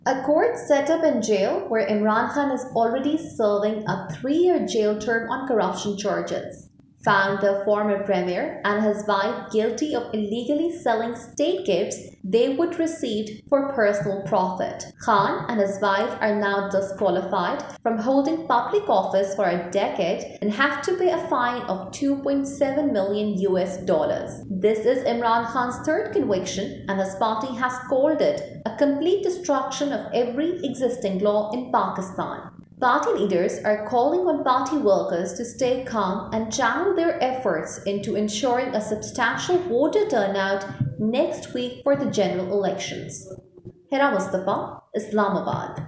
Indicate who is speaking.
Speaker 1: A court set up in jail where Imran Khan is already serving a 3-year jail term on corruption charges found the former premier and his wife guilty of illegally selling state gifts they would receive for personal profit. Khan and his wife are now disqualified from holding public office for a decade and have to pay a fine of 2.7 million US dollars. This is Imran Khan's third conviction, and his party has called it a complete destruction of every existing law in Pakistan. Party leaders are calling on party workers to stay calm and channel their efforts into ensuring a substantial voter turnout next week for the general elections. Hira Mustafa, Islamabad.